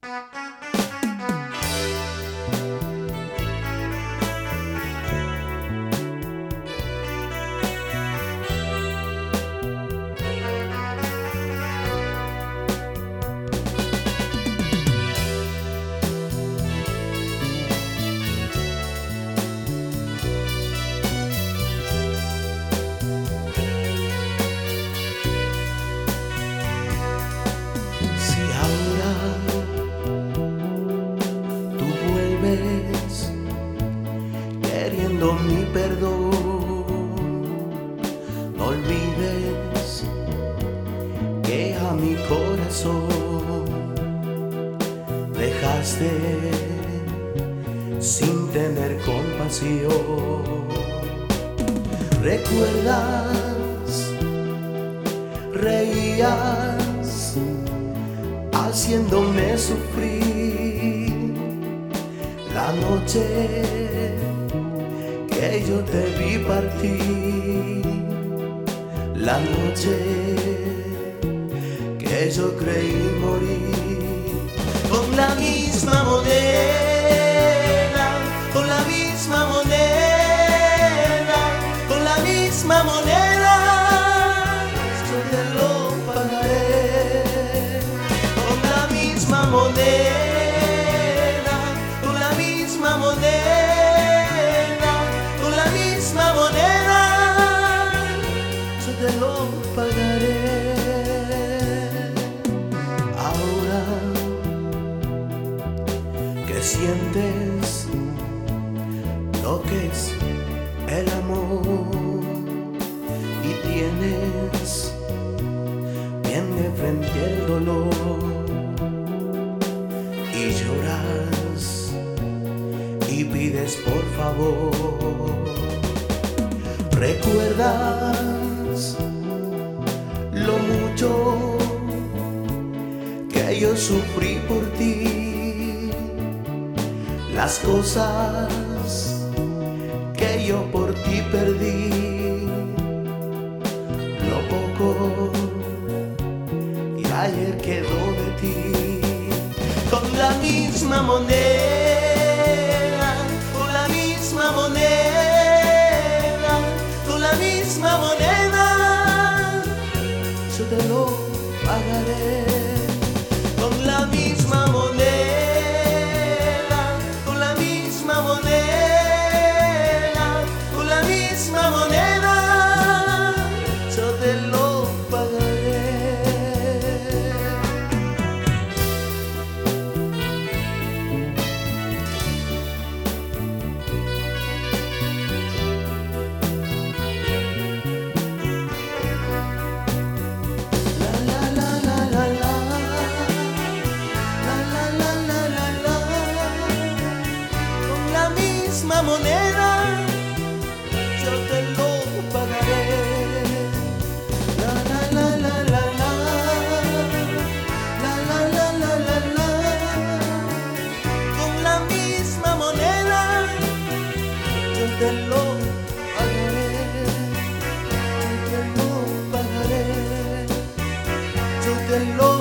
Queriendo mi perdón, no olvides que a mi corazón dejaste sin tener compasión. ¿Recuerdas? Reías haciéndome sufrir la noche que yo te vi partir, la noche que yo creí morir. Con la misma moneda, con la misma moneda, con la misma moneda, yo te lo pagaré. Con la misma moneda, con la misma moneda, te lo pagaré. Ahora que sientes lo que es el amor y tienes bien de frente el dolor y lloras y pides por favor, ¿recuerdas lo mucho que yo sufrí por ti? Las cosas que yo por ti perdí, lo poco que ayer quedó de ti. Con la misma moneda, con la misma moneda, con la misma moneda, yo te lo pagaré. Con la misma moneda, con la misma moneda, con la misma moneda, yo te lo pagaré. Moneda, yo te lo pagaré. La la la la la la, la la la la la la. Con la misma moneda, yo te lo pagaré. Yo te lo pagaré. Yo te lo